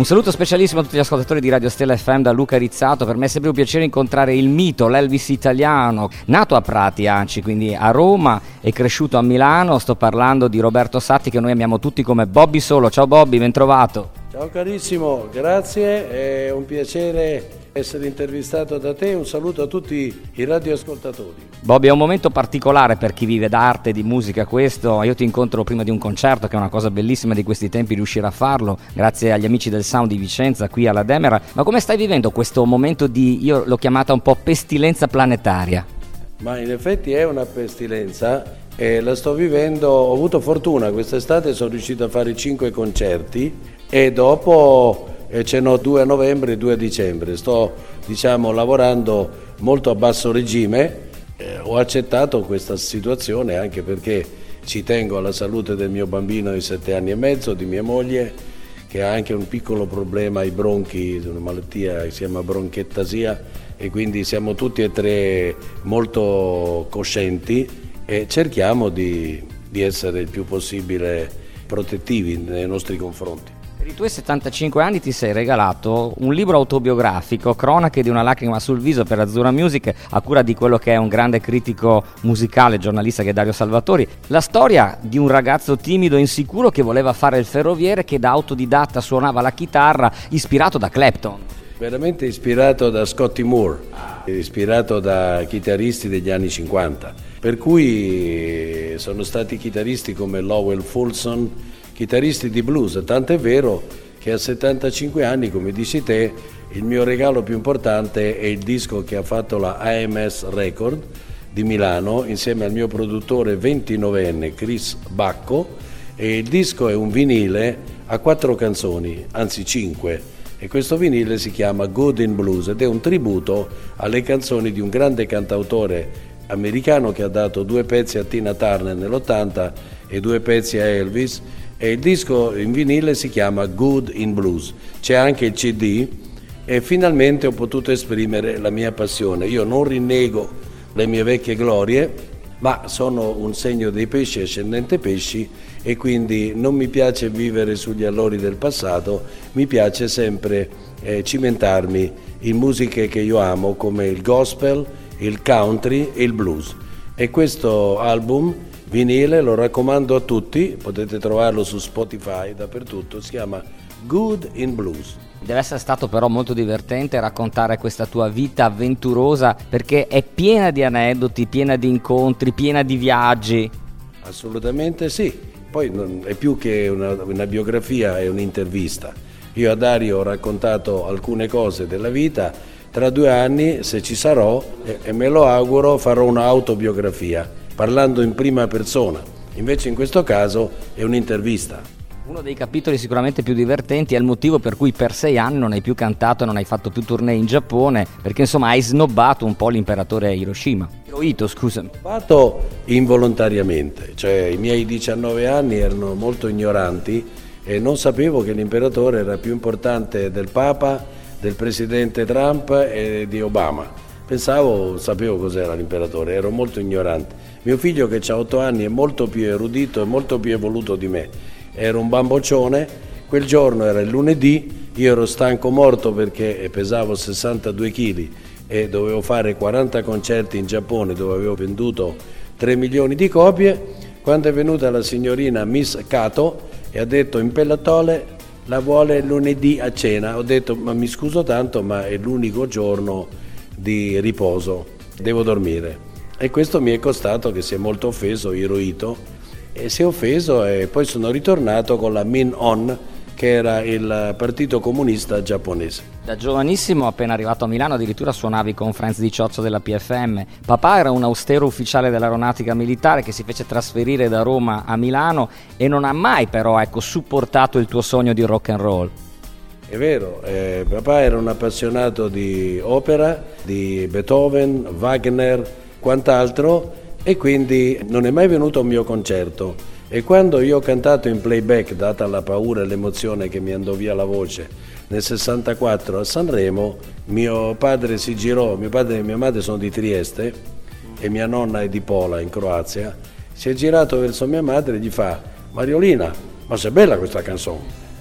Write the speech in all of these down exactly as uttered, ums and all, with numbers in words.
saluto specialissimo a tutti gli ascoltatori di Radio Stella F M da Luca Rizzato. Per me è sempre un piacere incontrare il mito, l'Elvis italiano, nato a Prati Anci, quindi a Roma e cresciuto a Milano. Sto parlando di Roberto Satti, che noi amiamo tutti come Bobby Solo. Ciao Bobby, ben trovato. Ciao carissimo, grazie, è un piacere essere intervistato da te. Un saluto a tutti i radioascoltatori. Bobby, è un momento particolare per chi vive d'arte e di musica questo. Io ti incontro prima di un concerto, che è una cosa bellissima di questi tempi riuscire a farlo, grazie agli amici del Sound di Vicenza qui alla Demera. Ma come stai vivendo questo momento di, io l'ho chiamata un po' pestilenza planetaria? Ma in effetti è una pestilenza e la sto vivendo. Ho avuto fortuna, quest'estate sono riuscito a fare cinque concerti e dopo eh, ce n'ho due a novembre e due a dicembre. Sto diciamo lavorando molto a basso regime. Eh, ho accettato questa situazione anche perché ci tengo alla salute del mio bambino di sette anni e mezzo, di mia moglie, che ha anche un piccolo problema ai bronchi, una malattia che si chiama bronchettasia, e quindi siamo tutti e tre molto coscienti e cerchiamo di, di essere il più possibile protettivi nei nostri confronti. Per i tuoi settantacinque anni ti sei regalato un libro autobiografico, Cronache di una lacrima sul viso, per Azzurra Music, a cura di quello che è un grande critico musicale, giornalista, che è Dario Salvatori. La storia di un ragazzo timido e insicuro che voleva fare il ferroviere, che da autodidatta suonava la chitarra, ispirato da Clapton. Veramente ispirato da Scotty Moore, ispirato da chitarristi degli anni cinquanta, per cui sono stati chitarristi come Lowell Fulson, chitarristi di blues, tant'è vero che a settantacinque anni, come dici te, il mio regalo più importante è il disco che ha fatto la A M S Record di Milano insieme al mio produttore ventinovenne Chris Bacco, e il disco è un vinile a quattro canzoni, anzi cinque, e questo vinile si chiama Good in Blues ed è un tributo alle canzoni di un grande cantautore americano che ha dato due pezzi a Tina Turner nell'ottanta e due pezzi a Elvis. E il disco in vinile si chiama Good in Blues, c'è anche il C D e finalmente ho potuto esprimere la mia passione. Io non rinnego le mie vecchie glorie, ma sono un segno dei pesci, ascendente pesci, e quindi non mi piace vivere sugli allori del passato, mi piace sempre eh, cimentarmi in musiche che io amo come il gospel, il country e il blues. E questo album vinile lo raccomando a tutti, potete trovarlo su Spotify, dappertutto, si chiama Good in Blues. Deve essere stato però molto divertente raccontare questa tua vita avventurosa, perché è piena di aneddoti, piena di incontri, piena di viaggi. Assolutamente sì, poi non è più che una, una biografia, è un'intervista. Io a Dario ho raccontato alcune cose della vita, tra due anni, se ci sarò, e, e me lo auguro, farò un'autobiografia, parlando in prima persona. Invece in questo caso è un'intervista. Uno dei capitoli sicuramente più divertenti è il motivo per cui per sei anni non hai più cantato e non hai fatto più tournée in Giappone, perché insomma hai snobbato un po' l'imperatore Hiroshima. Hirohito, scusami. L'ho fatto involontariamente, cioè i miei diciannove anni erano molto ignoranti e non sapevo che l'imperatore era più importante del Papa, del presidente Trump e di Obama. Pensavo, sapevo cos'era l'imperatore, ero molto ignorante. Mio figlio che ha otto anni è molto più erudito e molto più evoluto di me. Era un bamboccione, quel giorno era il lunedì, io ero stanco morto perché pesavo sessantadue chili e dovevo fare quaranta concerti in Giappone dove avevo venduto tre milioni di copie, quando è venuta la signorina Miss Kato e ha detto Impellatore la vuole lunedì a cena. Ho detto ma mi scuso tanto ma è l'unico giorno di riposo, devo dormire. E questo mi è costato che si è molto offeso Hirohito, e si è offeso e poi sono ritornato con la Min-On, che era il partito comunista giapponese. Da giovanissimo, appena arrivato a Milano, addirittura suonavi con Franz Di Ciozzo della P F M. Papà era un austero ufficiale dell'aeronautica militare che si fece trasferire da Roma a Milano e non ha mai però ecco, supportato il tuo sogno di rock and roll. È vero, eh, papà era un appassionato di opera, di Beethoven, Wagner, quant'altro, e quindi non è mai venuto a un mio concerto. E quando io ho cantato in playback, data la paura e l'emozione che mi andò via la voce, nel sessantaquattro a Sanremo, mio padre si girò, mio padre e mia madre sono di Trieste e mia nonna è di Pola in Croazia, si è girato verso mia madre e gli fa Mariolina, ma sei bella questa canzone?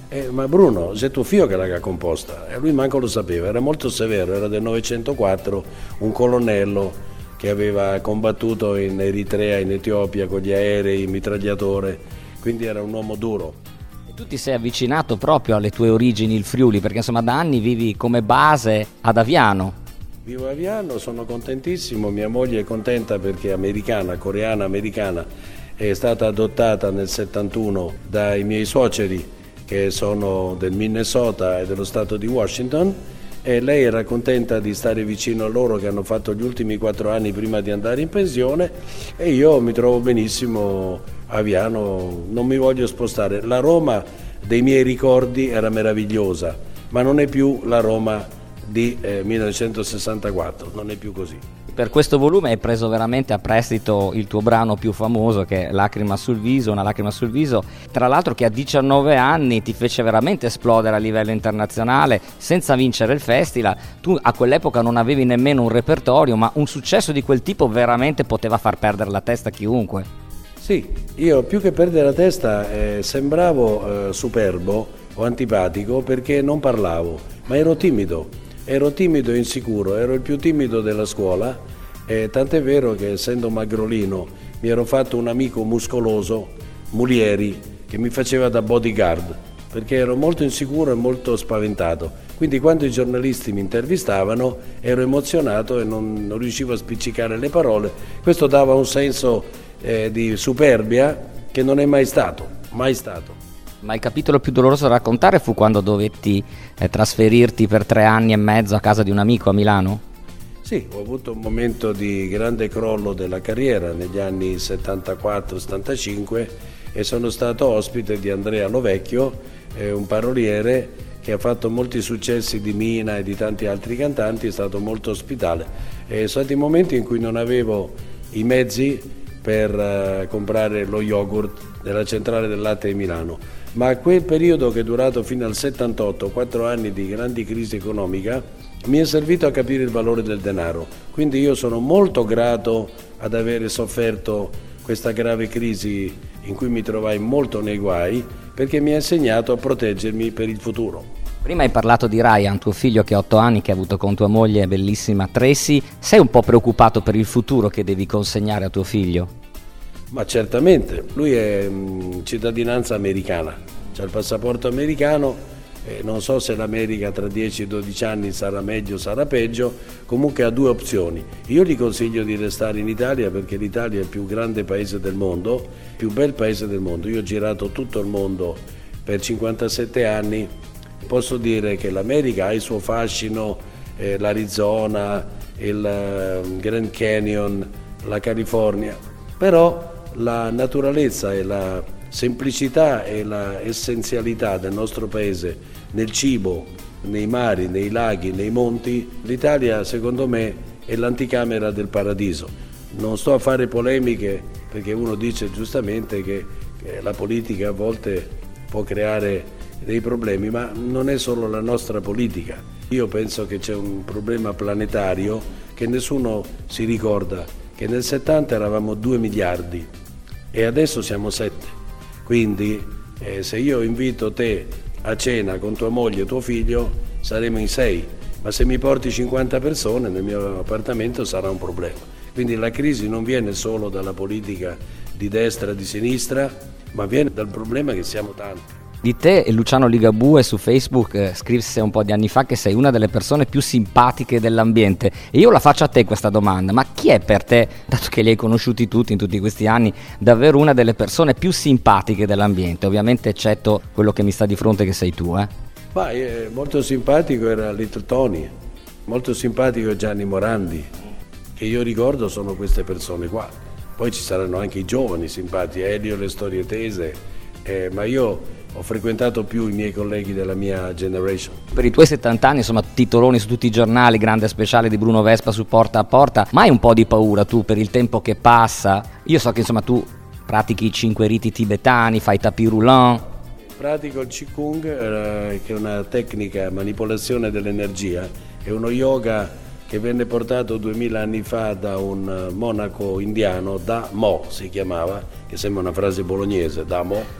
Eh, ma Bruno, c'è tuo figlio che l'ha composta, e lui manco lo sapeva, era molto severo, era del novecentoquattro, un colonnello che aveva combattuto in Eritrea, in Etiopia con gli aerei, il mitragliatore, quindi era un uomo duro. E tu ti sei avvicinato proprio alle tue origini, il Friuli, perché insomma da anni vivi come base ad Aviano. Vivo a Aviano, sono contentissimo, mia moglie è contenta perché è americana, coreana americana, è stata adottata nel settantuno dai miei suoceri che sono del Minnesota e dello stato di Washington, e lei era contenta di stare vicino a loro che hanno fatto gli ultimi quattro anni prima di andare in pensione, e io mi trovo benissimo a Aviano, non mi voglio spostare. La Roma dei miei ricordi era meravigliosa, ma non è più la Roma di eh, millenovecentosessantaquattro, non è più così. Per questo volume hai preso veramente a prestito il tuo brano più famoso, che è Lacrima sul viso, una lacrima sul viso, tra l'altro che a diciannove anni ti fece veramente esplodere a livello internazionale senza vincere il festival. Tu a quell'epoca non avevi nemmeno un repertorio, ma un successo di quel tipo veramente poteva far perdere la testa a chiunque. Sì, io più che perdere la testa eh, sembravo eh, superbo o antipatico perché non parlavo, ma ero timido. Ero timido e insicuro, ero il più timido della scuola, e tant'è vero che essendo magrolino mi ero fatto un amico muscoloso, Mulieri, che mi faceva da bodyguard, perché ero molto insicuro e molto spaventato. Quindi quando i giornalisti mi intervistavano ero emozionato e non, non riuscivo a spiccicare le parole. Questo dava un senso eh, di superbia che non è mai stato, mai stato. Ma il capitolo più doloroso da raccontare fu quando dovetti eh, trasferirti per tre anni e mezzo a casa di un amico a Milano? Sì, ho avuto un momento di grande crollo della carriera negli anni settantaquattro settantacinque e sono stato ospite di Andrea Lovecchio, eh, un paroliere che ha fatto molti successi di Mina e di tanti altri cantanti, è stato molto ospitale. E sono stati momenti in cui non avevo i mezzi per uh, comprare lo yogurt nella centrale del latte di Milano, ma quel periodo che è durato fino al settantotto, quattro anni di grande crisi economica, mi è servito a capire il valore del denaro. Quindi io sono molto grato ad avere sofferto questa grave crisi in cui mi trovai molto nei guai, perché mi ha insegnato a proteggermi per il futuro. Prima hai parlato di Ryan, tuo figlio che ha otto anni, che ha avuto con tua moglie bellissima Tracy. Sei un po' preoccupato per il futuro che devi consegnare a tuo figlio? Ma certamente, lui è mh, cittadinanza americana, c'ha il passaporto americano, eh, non so se l'America tra dieci dodici anni sarà meglio o sarà peggio, comunque ha due opzioni. Io gli consiglio di restare in Italia perché l'Italia è il più grande paese del mondo, il più bel paese del mondo. Io ho girato tutto il mondo per cinquantasette anni, posso dire che l'America ha il suo fascino, eh, l'Arizona, il uh, Grand Canyon, la California, però la naturalezza e la semplicità e la essenzialità del nostro paese nel cibo, nei mari, nei laghi, nei monti, l'Italia secondo me è l'anticamera del paradiso. Non sto a fare polemiche perché uno dice giustamente che, che la politica a volte può creare dei problemi, ma non è solo la nostra politica. Io penso che c'è un problema planetario che nessuno si ricorda, che nel settanta eravamo due miliardi e adesso siamo sette. Quindi eh, se io invito te a cena con tua moglie e tuo figlio saremo in sei, ma se mi porti cinquanta persone nel mio appartamento sarà un problema. Quindi la crisi non viene solo dalla politica di destra, di sinistra, ma viene dal problema che siamo tanti. Di te Luciano Ligabue su Facebook eh, scrisse un po' di anni fa che sei una delle persone più simpatiche dell'ambiente, e io la faccio a te questa domanda: ma chi è per te, dato che li hai conosciuti tutti in tutti questi anni, davvero una delle persone più simpatiche dell'ambiente? Ovviamente eccetto quello che mi sta di fronte, che sei tu, eh? Ma eh, molto simpatico era Little Tony, molto simpatico Gianni Morandi, che io ricordo sono queste persone qua. Poi ci saranno anche i giovani simpatici, Elio, le storie tese, eh, ma io ho frequentato più i miei colleghi della mia generation. Per i tuoi settanta anni, insomma, titoloni su tutti i giornali, grande speciale di Bruno Vespa su Porta a Porta, ma hai un po' di paura tu per il tempo che passa? Io so che insomma tu pratichi i cinque riti tibetani, fai tapis roulant. Pratico il Qigong, eh, che è una tecnica manipolazione dell'energia, è uno yoga che venne portato duemila anni fa da un monaco indiano, Da Mo si chiamava, che sembra una frase bolognese, Da Mo,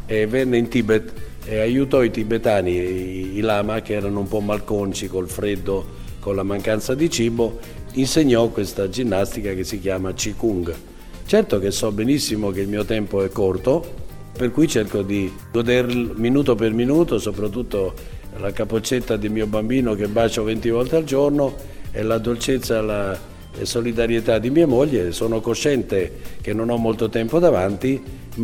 e venne in Tibet e aiutò i tibetani, i, i lama che erano un po' malconci col freddo, con la mancanza di cibo, insegnò questa ginnastica che si chiama Qigong. Certo che so benissimo che il mio tempo è corto, per cui cerco di goderlo minuto per minuto, soprattutto la capoccetta di mio bambino che bacio venti volte al giorno e la dolcezza, la solidarietà di mia moglie. Sono cosciente che non ho molto tempo davanti,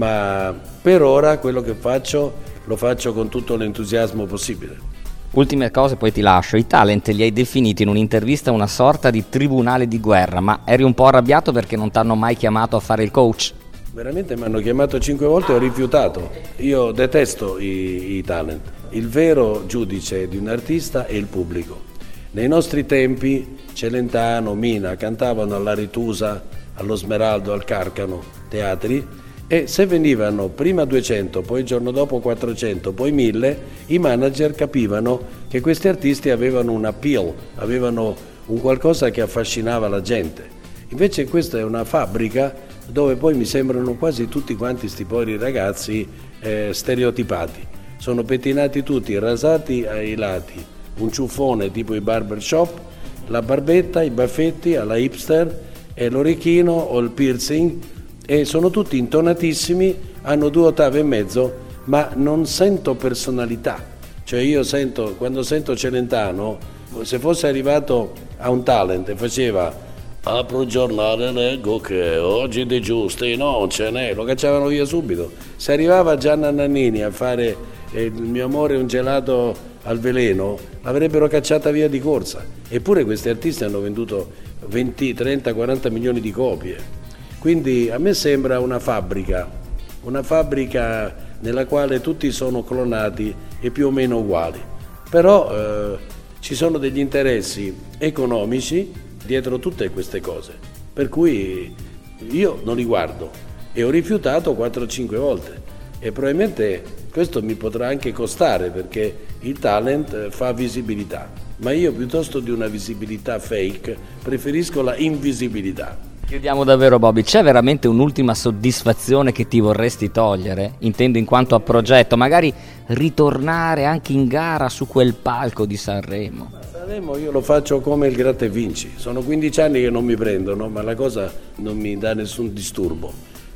ma per ora quello che faccio lo faccio con tutto l'entusiasmo possibile. Ultime cose, poi ti lascio. I talent li hai definiti in un'intervista una sorta di tribunale di guerra, ma eri un po' arrabbiato perché non ti hanno mai chiamato a fare il coach? Veramente mi hanno chiamato cinque volte e ho rifiutato. Io detesto i, i talent. Il vero giudice di un artista è il pubblico. Nei nostri tempi Celentano, Mina cantavano alla Ritusa, allo Smeraldo, al Carcano, teatri, e se venivano prima duecento, poi il giorno dopo quattrocento, poi mille, i manager capivano che questi artisti avevano un appeal, avevano un qualcosa che affascinava la gente. Invece questa è una fabbrica dove poi mi sembrano quasi tutti quanti sti poveri ragazzi eh, stereotipati. Sono pettinati tutti, rasati ai lati, un ciuffone tipo i barbershop, la barbetta, i baffetti alla hipster e l'orecchino o il piercing, e sono tutti intonatissimi, hanno due ottave e mezzo, ma non sento personalità. Cioè io sento, quando sento Celentano, se fosse arrivato a un talent e faceva apro il giornale e leggo che oggi di giusti non ce n'è, lo cacciavano via subito. Se arrivava Gianna Nannini a fare eh, il mio amore è un gelato al veleno, l'avrebbero cacciata via di corsa. Eppure questi artisti hanno venduto venti, trenta, quaranta milioni di copie. Quindi a me sembra una fabbrica, una fabbrica nella quale tutti sono clonati e più o meno uguali. Però eh, ci sono degli interessi economici dietro tutte queste cose, per cui io non li guardo e ho rifiutato quattro o cinque volte e probabilmente questo mi potrà anche costare perché il talent fa visibilità, ma io piuttosto di una visibilità fake preferisco la invisibilità. Chiudiamo davvero, Bobby, c'è veramente un'ultima soddisfazione che ti vorresti togliere? Intendo in quanto a progetto, magari ritornare anche in gara su quel palco di Sanremo. Sanremo io lo faccio come il gratta e vinci, sono quindici anni che non mi prendono, ma la cosa non mi dà nessun disturbo,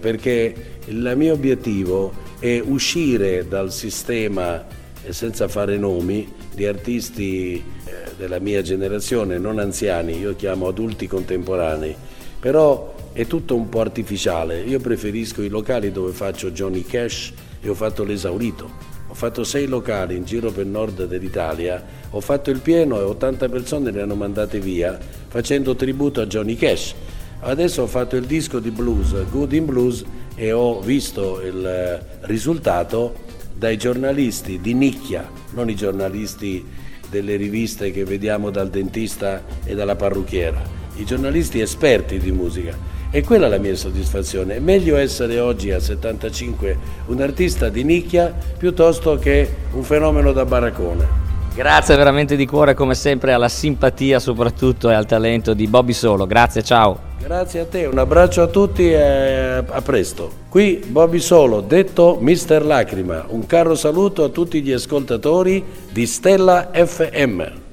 perché il mio obiettivo è uscire dal sistema, senza fare nomi, di artisti della mia generazione, non anziani, io chiamo adulti contemporanei, però è tutto un po' artificiale. Io preferisco i locali dove faccio Johnny Cash e ho fatto l'Esaurito. Ho fatto sei locali in giro per il nord dell'Italia, ho fatto il pieno e ottanta persone le hanno mandate via facendo tributo a Johnny Cash. Adesso ho fatto il disco di blues, Good in Blues, e ho visto il risultato dai giornalisti di nicchia, non i giornalisti delle riviste che vediamo dal dentista e dalla parrucchiera. I giornalisti esperti di musica, e quella è la mia soddisfazione. È meglio essere oggi a settantacinque un artista di nicchia piuttosto che un fenomeno da baraccone. Grazie veramente di cuore, come sempre, alla simpatia soprattutto e al talento di Bobby Solo. Grazie, ciao. Grazie a te, un abbraccio a tutti e a presto. Qui Bobby Solo, detto mister Lacrima. Un caro saluto a tutti gli ascoltatori di Stella F M.